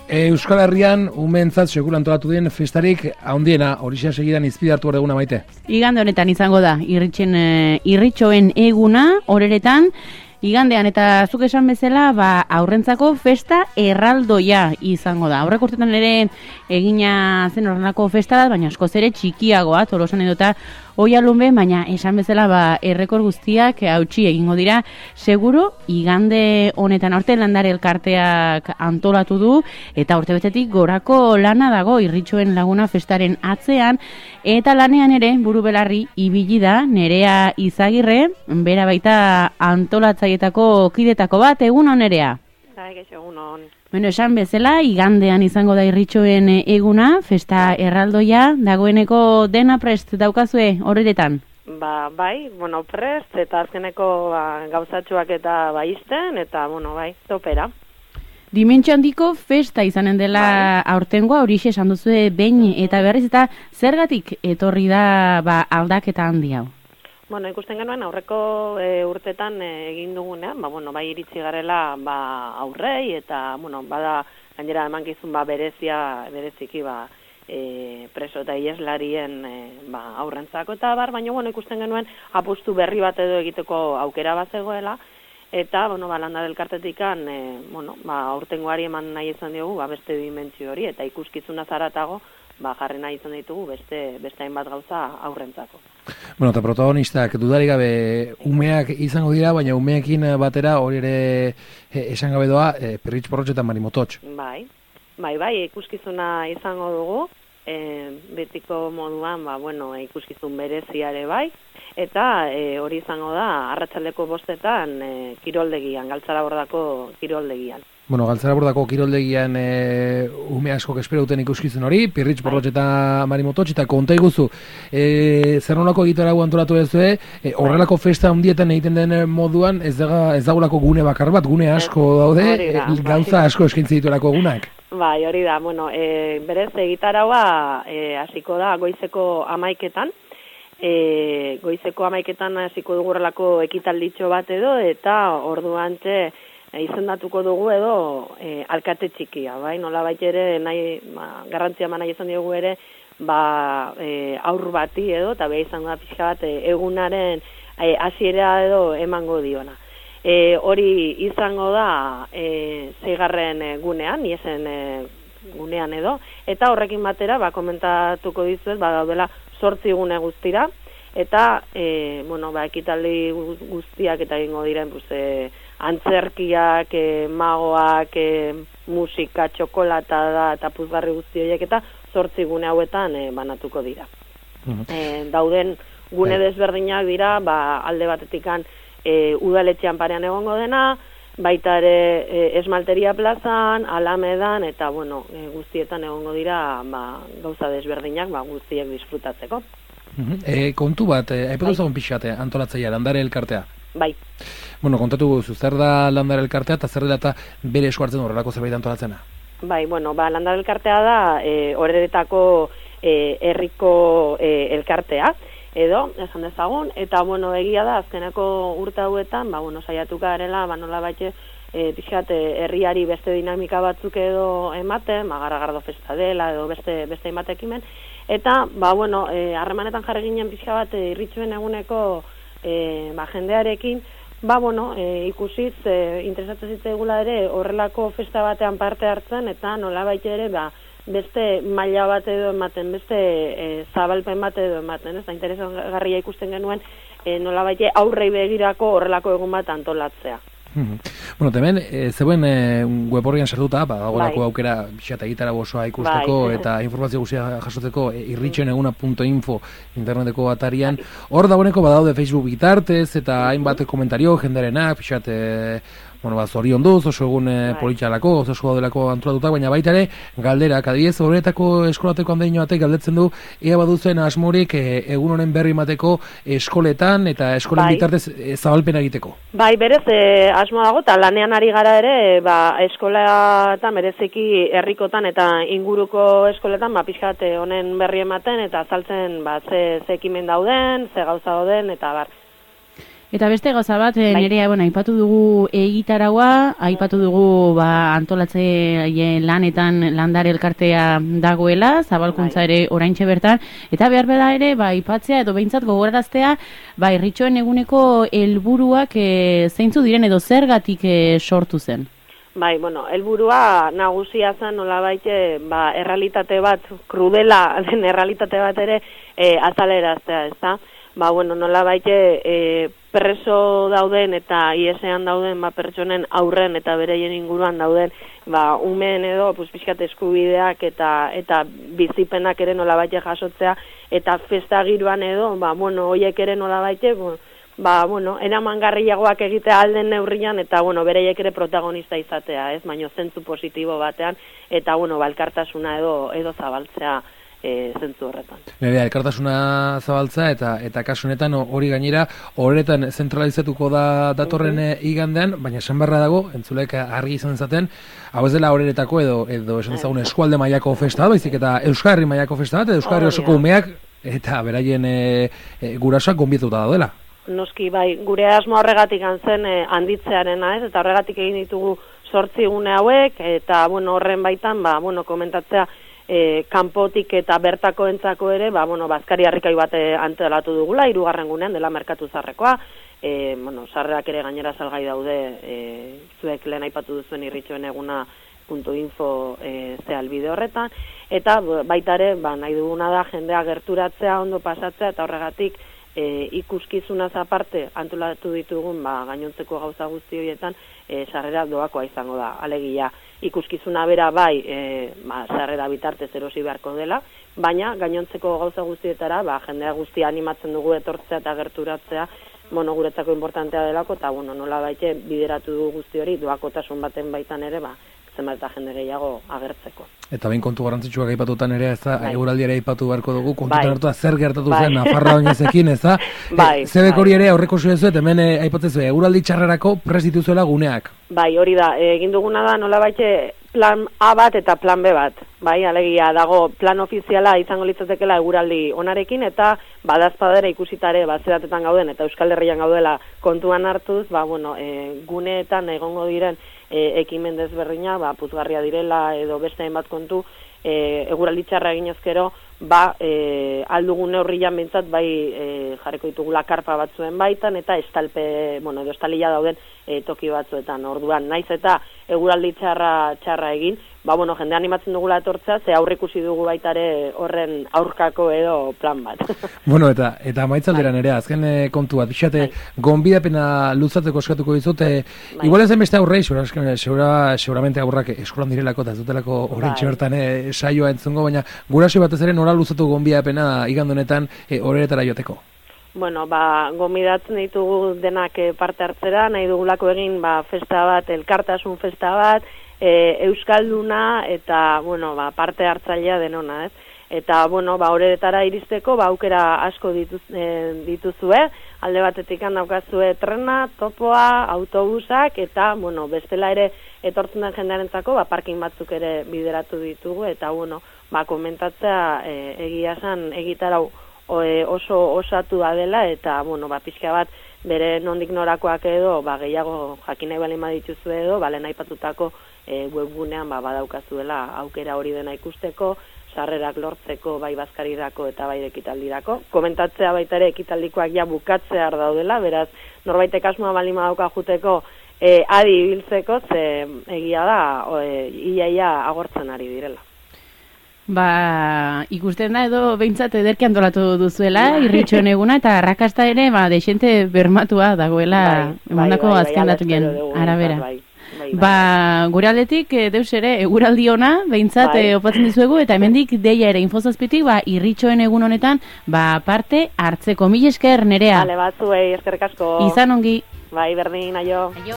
Euskal Herrian umeentzat sekula antolatu den festarik handiena, horixe segidan izpidartu hor eguna Maite. Igande honetan izango da, irritxoen eguna, horeretan, igandean eta zuk esan bezala, aurrentzako festa erraldoia izango da. Aurrek urtetan ere egina zen horrenako festa da, baina askoz ere txikiagoa, Tolosan edota Oihalunbe, baina esan bezala errekor guztiak hautsi egingo dira. Seguru, igande honetan aurten landare elkarteak antolatu du, eta urtebetetik gorako lana dago irritxoen laguna festaren atzean, eta lanean ere buru belarri ibili da Nerea Izagirre, bera baita antolatzaietako kidetako bat, egun on Nerea. Egun on. Bueno, esan bezala, igandean izango da irritxoen eguna, festa erraldoia, dagoeneko dena prest daukazue horretan? Bai, prest, eta azkeneko gauzatxoak eta izten, eta, topera. Dimentsio handiko festa izanen dela aurtengoa, horixe esan duzue behin, eta berriz eta zergatik etorri da aldaketa handi hau? Ikusten genuen aurreko urtetan egin dugunean, bai iritsi garela aurrei, eta, bada gainera emankizun bereziki preso eta ieslarien aurrentzako eta baina ikusten genuen apustu berri bat edo egiteko aukera bat zegoela, eta, landare elkartetikan, aurtengoari eman nahi izan diogu, beste dimentsio hori, eta ikuskizuna zaratago, jarri nahi izan ditugu beste hainbat gauza aurrentzako. Eta protagonistak dudarik gabe umeak izango dira, baina umeekin batera hori ere esan gabe doa Pirritx Porrotx eta Mari Mototx. Bai, ikuskizuna izango dugu, betiko moduan, ikuskizun bereziare bai, eta hori izango da arratsaldeko 5:00 kiroldegian, Galtzarabordako kiroldegian. Galtzarabordako kiroldegian ume askok espero duten ikuskizun hori, Pirritx Porrotx eta Mari Mototx, eta konta iguzu, zer nolako egitarau antolatu duzue, horrelako festa handietan egiten den moduan, ez dagoelako gune bakar bat, gune asko daude, gauza asko eskaintze dituelako egunak. Bai, hori da, berez egitaraua hasiko da goizeko 11:00, goizeko 11:00 hasiko dugu horrelako ekitalditxo bat edo, eta orduantxe izendatuko dugu edo alkate txikia, bai, nolabait ere nahi, garrantzia eman nahi izan diogu ere, aur bati edo, eta beha izango da pixka bat egunaren hasiera edo emango diona. Hori izango da 6. gunean, iesen gunean edo, eta horrekin batera, komentatuko dizuet, daudela 8 gune guztira, eta, ekitaldi guztiak eta egingo diren, antzerkiak, magoak, musika, txokolata da, eta puzgarri guzti horiek, eta 8 gune hauetan banatuko dira. Dauden gune desberdinak dira, alde batetikan udaletxean parean egongo dena, baita ere Esmalteria plazan, Alamedan, eta guztietan egongo dira gauza desberdinak guztiek disfrutatzeko. Kontu bat, aipatu zagun pixate, antolatzaia, landare elkartea? Bai. Kontatu guzu, zer da landare elkartea eta zer dela eta bere esku hartzen horrelako zerbait antolatzena? Bai, landare elkartea da horretako herriko elkartea, edo, esan dezagun, eta, egia da, azkeneko urte hauetan, saiatuka garela, nola baitxe, pixkat, herriari beste dinamika batzuk edo ematen, Garagardo festa dela, edo beste ematekimen, eta, harremanetan jarri ginen pixka bat irritxoen eguneko jendearekin, ikusiz, interesatzen zitzaigula ere horrelako festa batean parte hartzen, eta nola baitxe ere, beste maila bat edo ematen, beste zabalpen bat edo ematen, ez da interesgarria ikusten genuen nolabait aurrei begirako horrelako egun bat antolatzea. Hemen, zeuen web horrian sartuta, dagoelako aukera bixata egitara osoa ikusteko eta informazio guztia jasotzeko irritxoeneguna.info interneteko atarian. Hor dagoeneko badaude Facebook bitartez eta hainbat komentario jendarenak, bixate zorion duz, oso egun politxalako, oso esku daudelako antolatutak, baina baita ere, galderak, adibidez, horretako eskolateko handeino batek galdetzen du, ea baduzen asmorik egun honen berri mateko eskoletan eta eskolen bitartez zabalpena egiteko. Bai, berez, asmo dago, eta lanean ari gara ere, eskolatan, bereziki herrikotan eta inguruko eskoletan, pixkat honen berri ematen, eta azaltzen, ze ekimen dauden, ze gauza dauden, eta bar. Eta beste gauza bat, Nerea, aipatu dugu egitaraua, aipatu dugu antolatze lanetan landare elkartea dagoela, zabalkuntza ere oraintxe bertan, eta behar beda ere, aipatzea edo behintzat gogoraraztea, irritxoen eguneko helburuak zeintzu diren edo zergatik sortu zen? Helburua nagusia zen nolabait errealitate bat, krudela den errealitate bat ere azaleraztea, ezta? Nolabait preso dauden eta IES-ean dauden pertsonen aurren eta bereien inguruan dauden umeen edo pixkat eskubideak eta bizipenak ere nolabait jasotzea eta festa giroan edo, hoiek ere nolabait eramangarriagoak egitea alden neurrian eta bereiek ere protagonista izatea, ez? Baina zentzu positibo batean eta elkartasuna edo zabaltzea zentzu horretan. Elkartasuna zabaltzea eta kasu honetan hori gainera horretan zentralizatuko da datorren igandean, baina esan barra dago, entzulek argi izan zaten, hau ez dela horretako edo esan ezagun eskualde mailako festa bat, baizik eta Euskal Herri mailako festa bat, Euskal Herri osoko umeak eta beraien gurasoak gonbidatuta daudela. Noski, gure asmo horregatik zen handitzearena, ez? Eta horregatik egin ditugu 8 gune hauek, eta horren baitan, komentatzea kanpotik eta bertako entzako ere, bazkari harrikai bat antolatu dugula, 3. gunean dela merkatu zarrekoa, sarrerak ere gainera salgai daude, zuek lehen aipatu duzuen irritxoen eguna.info albide horretan, eta baita ere, nahi duguna da jendea gerturatzea, ondo pasatzea, eta horregatik ikuskizunaz aparte antolatu ditugun gainontzeko gauza guzti horietan sarrera doakoa izango da. Alegia ikuskizuna bera sarrera bitartez erosi beharko dela, baina gainontzeko gauza guztietara jendea guztia animatzen dugu etortzea eta gerturatzea, guretzako importantea delako eta nola baite bideratu du guzti hori doakotasun baten baitan ere zenbat eta jende gehiago agertzeko. Eta behin kontu garrantzitsuak aipatutan ere, ez da, eguraldiara aipatu beharko dugu, kontutan hartu zer gertatu zen Nafarra oinezekin, ez da? Zebek hori ere aurreko zuezuet, hemen aipatzezu, eguraldi txarrerako prest dituzuela guneak. Hori da, egin duguna da nola baite plan A bat eta plan B bat. Alegia dago plan ofiziala izango litzatekela eguraldi onarekin eta badazpadera ikusitare zeratetan gauden eta Euskal Herrian gaudela kontuan hartuz, guneetan egongo diren ekimen desberdina, puzgarria direla edo beste hainbat kontu, eguraldi txarra eginezkero, aldugun neurrian bintzat, jarriko ditugula karpa batzuen baitan, eta estalpe, edo estalila dauden toki batzuetan. Orduan, naiz eta eguraldi txarra egin, jende animatzen dugula etortzea, ze aurrikusi dugu baitare horren aurkako edo plan bat. Eta maitzalderan ere, azken kontu bat, bixate, gonbidapena luzatzeko eskatuko dizute, igual ez den beste aurrei, seguramente aurrak eskolan direlako eta ez dutelako horrentxe bertan saioa entzungo, baina guraso batez ere nora luzatu gonbidapena igandonetan horretara joteko? Gonbidatzen ditugu denak parte hartzera, nahi dugulako egin festa bat, elkartasun festa bat, euskalduna eta parte hartzailea denona, ez? Eta horretara iristeko aukera asko dituzue, alde batetik daukazue trena, topoa, autobusak eta bestela ere etortzen den jendearentzako parking batzuk ere bideratu ditugu eta komentatzea egia esan egitarau oso osatu da dela eta pixka bat bere nondik norakoak edo gehiago jakin nahi balin badituzu edo lehen aipatutako webgunean badaukazuela aukera hori dena ikusteko, sarrerak lortzeko bazkarirako eta ekitaldirako. Komentatzea baita ere ekitaldikoak bukatzear daudela, beraz norbaitek asmoa balin badauka juteko adi ibiltzeko, ze egia da iaia agortzen ari direla. Ikusten da edo behintzat ederki antolatu duzuela, irritxoen eguna, eta arrakasta ere, desente bermatua dagoela, emandako azken datuen arabera. Gure aldetik, deus ere, eguraldi ona, behintzat opatzen dizuegu, eta hemendik deia ere infozazpitik, irritxoen egun honetan, parte hartzeko. Mil esker, Nerea. Bale, batzuei, eskerrik asko. Izan ongi. Berdin, aio.